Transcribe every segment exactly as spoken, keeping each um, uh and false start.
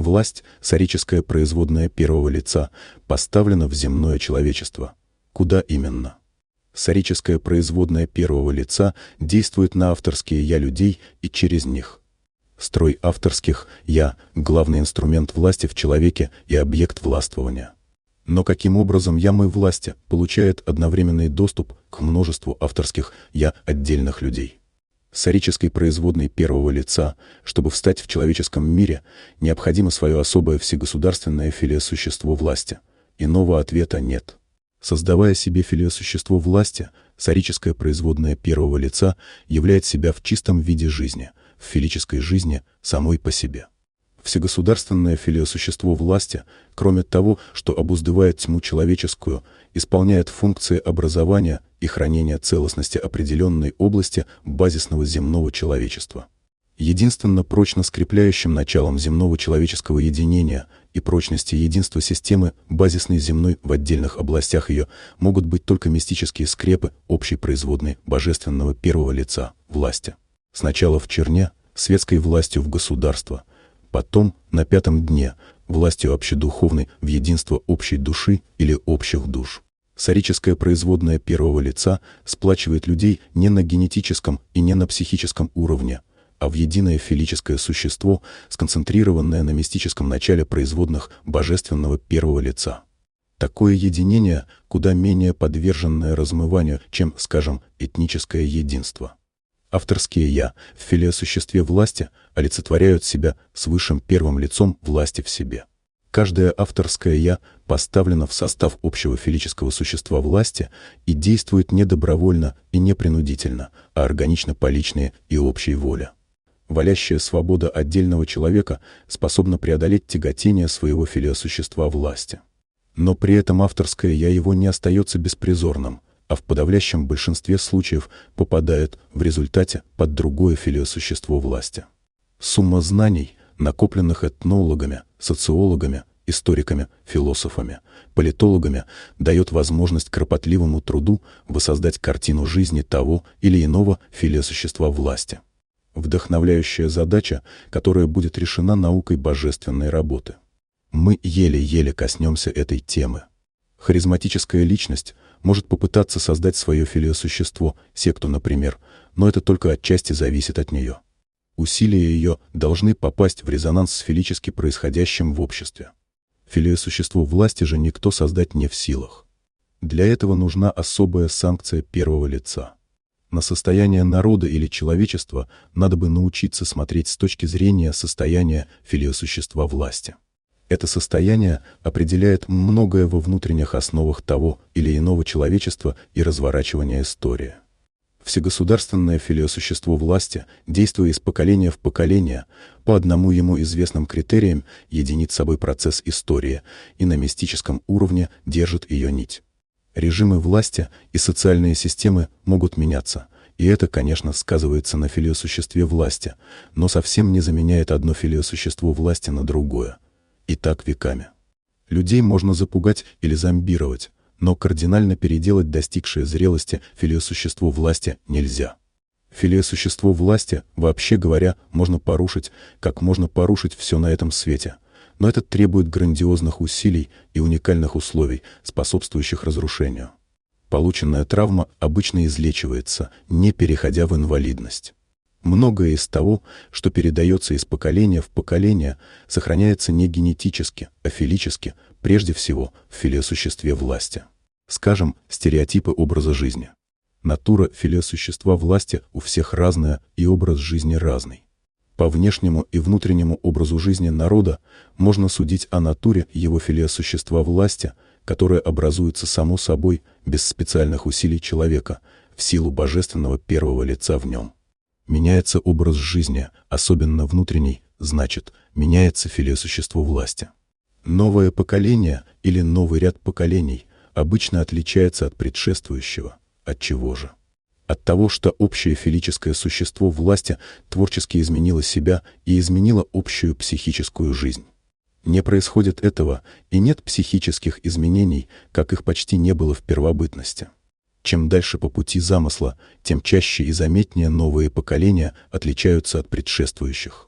Власть, сарическая производная первого лица, поставлена в земное человечество. Куда именно? Сарическая производная первого лица действует на авторские «я» людей и через них. Строй авторских «я» — главный инструмент власти в человеке и объект властвования. Но каким образом ямы власти получают одновременный доступ к множеству авторских «я» отдельных людей? Сарической производной первого лица, чтобы встать в человеческом мире, необходимо свое особое всегосударственное филиосущество власти. Иного ответа нет. Создавая себе филиосущество власти, сарическая производная первого лица являет себя в чистом виде жизни, в филической жизни самой по себе. Всегосударственное филиосущество власти, кроме того, что обуздывает тьму человеческую, исполняет функции образования и хранения целостности определенной области базисного земного человечества. Единственно прочно скрепляющим началом земного человеческого единения и прочности единства системы базисной земной в отдельных областях ее могут быть только мистические скрепы общей производной божественного первого лица власти. Сначала в черне, светской властью в государство, потом, на пятом дне, властью общедуховной в единство общей души или общих душ. Сарическая производная первого лица сплачивает людей не на генетическом и не на психическом уровне, а в единое филическое существо, сконцентрированное на мистическом начале производных божественного первого лица. Такое единение куда менее подверженное размыванию, чем, скажем, этническое единство. Авторские «я» в филиосуществе власти олицетворяют себя с высшим первым лицом власти в себе. Каждое авторское «я» поставлено в состав общего филического существа власти и действует не добровольно и не принудительно, а органично по личной и общей воле. Волящая свобода отдельного человека способна преодолеть тяготение своего филиосущества власти. Но при этом авторское «я» его не остается беспризорным, а в подавляющем большинстве случаев попадает в результате под другое филиосущество власти. Сумма знаний, накопленных этнологами, социологами, историками, философами, политологами, дает возможность кропотливому труду воссоздать картину жизни того или иного филиосущества власти. Вдохновляющая задача, которая будет решена наукой божественной работы. Мы еле-еле коснемся этой темы. Харизматическая личность может попытаться создать свое филиосущество, секту, например, но это только отчасти зависит от нее. Усилия ее должны попасть в резонанс с филически происходящим в обществе. Филиосущество власти же никто создать не в силах. Для этого нужна особая санкция первого лица. На состояние народа или человечества надо бы научиться смотреть с точки зрения состояния филиосущества власти. Это состояние определяет многое во внутренних основах того или иного человечества и разворачивания истории. Всегосударственное филиосущество власти, действуя из поколения в поколение, по одному ему известным критериям единит собой процесс истории и на мистическом уровне держит ее нить. Режимы власти и социальные системы могут меняться, и это, конечно, сказывается на филиосуществе власти, но совсем не заменяет одно филиосущество власти на другое. И так веками. Людей можно запугать или зомбировать, но кардинально переделать достигшее зрелости филиосущество власти нельзя. Филиосущество власти, вообще говоря, можно порушить, как можно порушить все на этом свете, но это требует грандиозных усилий и уникальных условий, способствующих разрушению. Полученная травма обычно излечивается, не переходя в инвалидность. Многое из того, что передается из поколения в поколение, сохраняется не генетически, а филически, прежде всего в филиосуществе власти. Скажем, стереотипы образа жизни. Натура филиосущества власти у всех разная и образ жизни разный. По внешнему и внутреннему образу жизни народа можно судить о натуре его филиосущества власти, которое образуется само собой, без специальных усилий человека, в силу божественного первого лица в нем. Меняется образ жизни, особенно внутренний, значит, меняется филиосущество власти. Новое поколение или новый ряд поколений обычно отличается от предшествующего. От чего же? От того, что общее филическое существо власти творчески изменило себя и изменило общую психическую жизнь. Не происходит этого, и нет психических изменений, как их почти не было в первобытности. Чем дальше по пути замысла, тем чаще и заметнее новые поколения отличаются от предшествующих.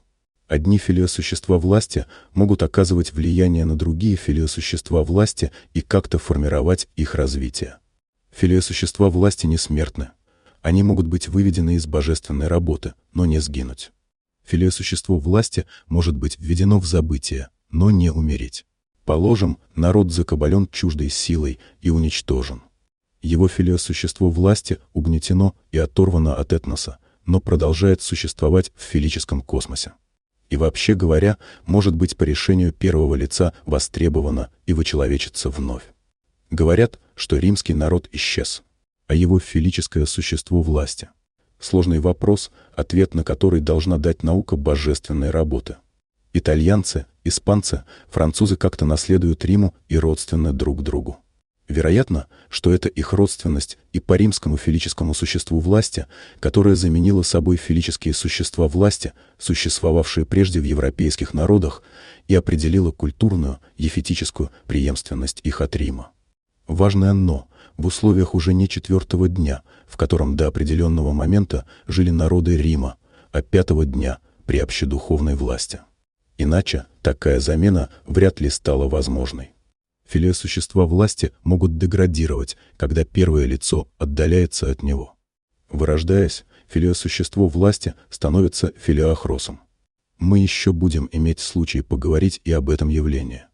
Одни филиосущества власти могут оказывать влияние на другие филиосущества власти и как-то формировать их развитие. Филиосущества власти не смертны. Они могут быть выведены из божественной работы, но не сгинуть. Филиосущество власти может быть введено в забытие, но не умереть. Положим, народ закабален чуждой силой и уничтожен. Его филиосущество власти угнетено и оторвано от этноса, но продолжает существовать в филическом космосе. И вообще говоря, может быть по решению первого лица востребовано и вычеловечится вновь. Говорят, что римский народ исчез, а его филическое существо власти. Сложный вопрос, ответ на который должна дать наука божественной работы. Итальянцы, испанцы, французы как-то наследуют Риму и родственны друг другу. Вероятно, что это их родственность и по римскому филическому существу власти, которое заменило собой филические существа власти, существовавшие прежде в европейских народах, и определило культурную, ефетическую преемственность их от Рима. Важное «но» в условиях уже не четвертого дня, в котором до определенного момента жили народы Рима, а пятого дня при общедуховной власти. Иначе такая замена вряд ли стала возможной. Филиосущества власти могут деградировать, когда первое лицо отдаляется от него. Вырождаясь, филиосущество власти становится филиохросом. Мы еще будем иметь случай поговорить и об этом явлении.